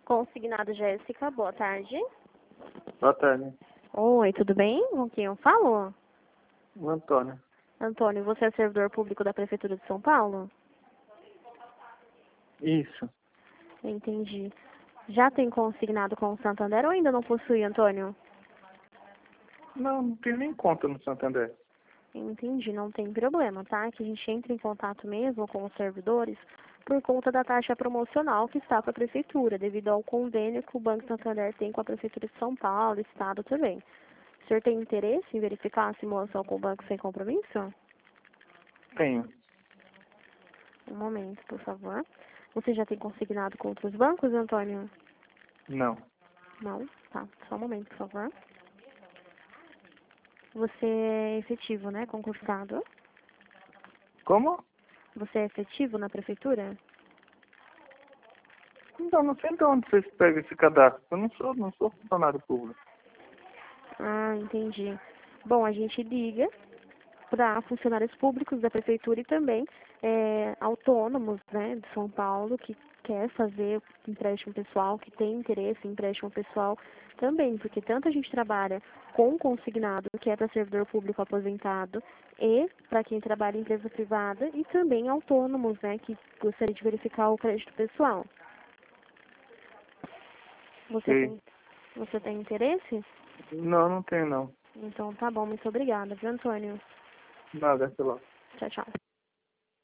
Consignado Jéssica, boa tarde. Boa tarde. Oi, tudo bem? Com quem eu falo? O Antônio. Antônio, você é servidor público da Prefeitura de São Paulo? Isso. Entendi. Já tem consignado com o Santander ou ainda não possui, Antônio? Não tenho nem conta no Santander. Entendi, não tem problema, tá? Que a gente entra em contato mesmo com os servidores por conta da taxa promocional que está com a Prefeitura, devido ao convênio que o Banco Santander tem com a Prefeitura de São Paulo, Estado também. O senhor tem interesse em verificar a simulação com o banco sem compromisso? Tenho. Um momento, por favor. Você já tem consignado com outros bancos, Antônio? Não. Não? Tá, só um momento, por favor. Você é efetivo, né, concursado? Como? Você é efetivo na Prefeitura? Então, não sei de onde vocês pegam esse cadastro. Eu não sou funcionário público. Ah, entendi. Bom, a gente liga para funcionários públicos da prefeitura e também autônomos, né, de São Paulo que quer fazer empréstimo pessoal, que tem interesse em empréstimo pessoal também, porque tanto a gente trabalha com consignado, que é para servidor público aposentado, e para quem trabalha em empresa privada, e também autônomos, né, que gostaria de verificar o crédito pessoal. Você Sei. tem, você tem interesse? Não tenho não. Então tá bom, muito obrigada, viu, Antônio? Nada, sei lá. Tchau, tchau.